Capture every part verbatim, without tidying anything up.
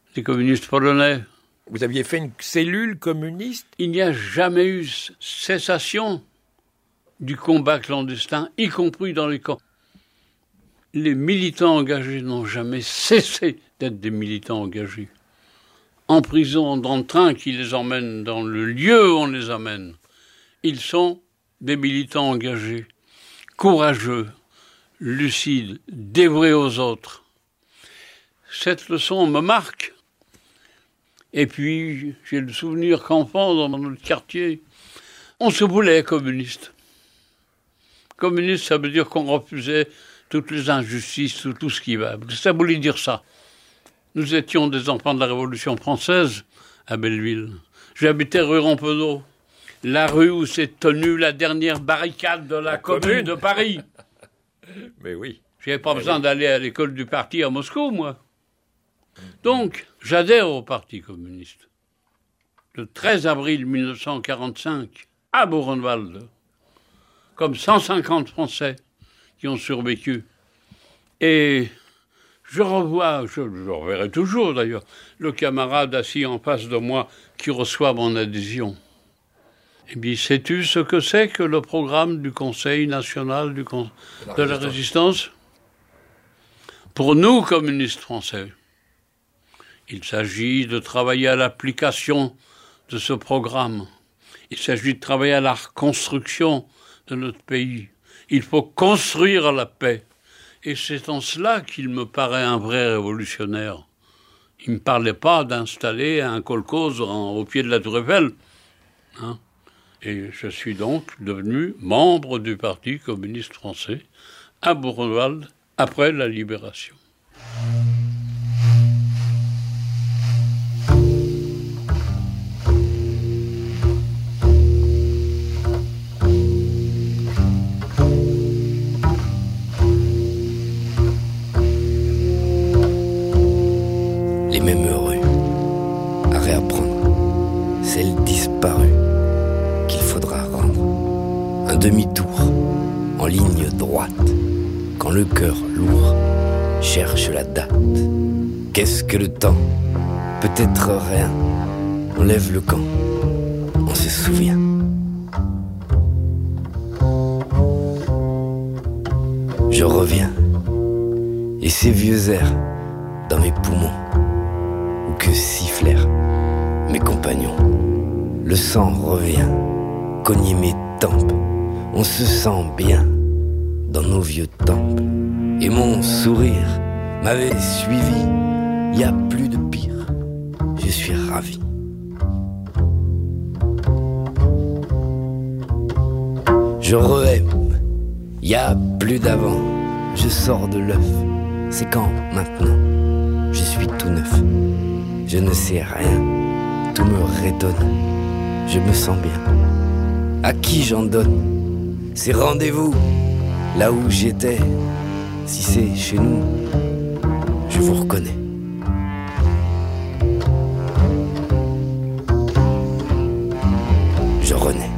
des communistes polonais. Vous aviez fait une cellule communiste ? Il n'y a jamais eu cessation du combat clandestin, y compris dans les camps. Les militants engagés n'ont jamais cessé d'être des militants engagés. En prison, dans le train qui les emmène, dans le lieu où on les amène, ils sont des militants engagés, courageux, lucides, dévoués aux autres. Cette leçon me marque. Et puis, j'ai le souvenir qu'enfant, dans notre quartier, on se voulait communiste. Communiste, ça veut dire qu'on refusait toutes les injustices, tout, tout ce qui va. Ça voulait dire ça. Nous étions des enfants de la Révolution française à Belleville. J'habitais rue Rampeneau, la rue où s'est tenue la dernière barricade de la, la commune, commune de Paris. Mais oui. J'avais pas Mais besoin oui. d'aller à l'école du parti à Moscou, moi. Donc, j'adhère au Parti communiste. Le treize avril mille neuf cent quarante-cinq, à Buchenwald, comme cent cinquante Français qui ont survécu. Et je revois, je le reverrai toujours d'ailleurs, le camarade assis en face de moi qui reçoit mon adhésion. Eh bien, sais-tu ce que c'est que le programme du Conseil national du con- la de la résistance ? Pour nous, communistes français, il s'agit de travailler à l'application de ce programme. Il s'agit de travailler à la reconstruction de notre pays. Il faut construire la paix. Et c'est en cela qu'il me paraît un vrai révolutionnaire. Il ne me parlait pas d'installer un kolkhoz en- au pied de la Tour Eiffel. Hein ? Et je suis donc devenu membre du Parti communiste français à Buchenwald après la libération. Les mêmes rues à réapprendre, celles disparues qu'il faudra rendre. Un demi-tour en ligne droite, quand le cœur lourd cherche la date. Qu'est-ce que le temps ? Peut-être rien. On lève le camp, on se souvient. Je reviens, et ces vieux airs dans mes poumons, ou que sifflèrent mes compagnons. Le sang revient, cogner mes tempes, on se sent bien dans nos vieux temples. Et mon sourire m'avait suivi, y a plus de pire, je suis ravi. Je re-aime, y a plus d'avant, je sors de l'œuf, c'est quand maintenant, je suis tout neuf, je ne sais rien, tout me rétonne, je me sens bien. À qui j'en donne ces rendez-vous, là où j'étais, si c'est chez nous, je vous reconnais. Je renais.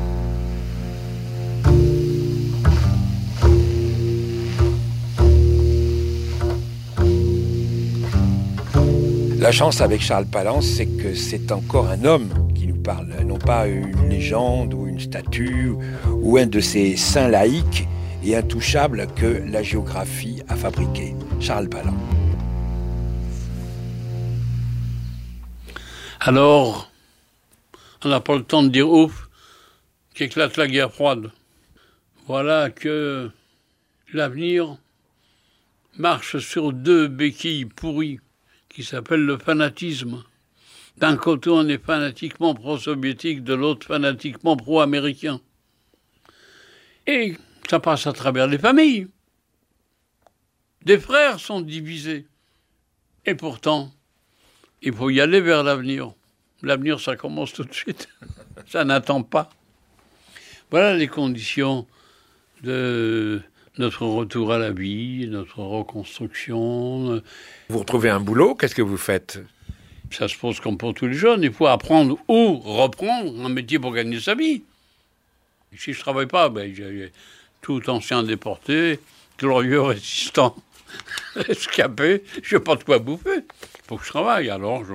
La chance avec Charles Palance, c'est que c'est encore un homme qui nous parle, non pas une légende ou une statue ou un de ces saints laïcs et intouchables que la géographie a fabriqués. Charles Palance. Alors, on n'a pas le temps de dire ouf, qu'éclate la guerre froide. Voilà que l'avenir marche sur deux béquilles pourries qui s'appellent le fanatisme. D'un côté, on est fanatiquement pro-soviétique, de l'autre, fanatiquement pro-américain. Et ça passe à travers les familles. Des frères sont divisés. Et pourtant, il faut y aller vers l'avenir. L'avenir, ça commence tout de suite. Ça n'attend pas. Voilà les conditions de notre retour à la vie, notre reconstruction. Vous retrouvez un boulot, qu'est-ce que vous faites ? Ça se pose comme pour tous les jeunes. Il faut apprendre ou reprendre un métier pour gagner sa vie. Si je ne travaille pas, ben, j'ai tout ancien déporté, glorieux résistant, escapé, je n'ai pas de quoi bouffer. faut que je travaille. Alors je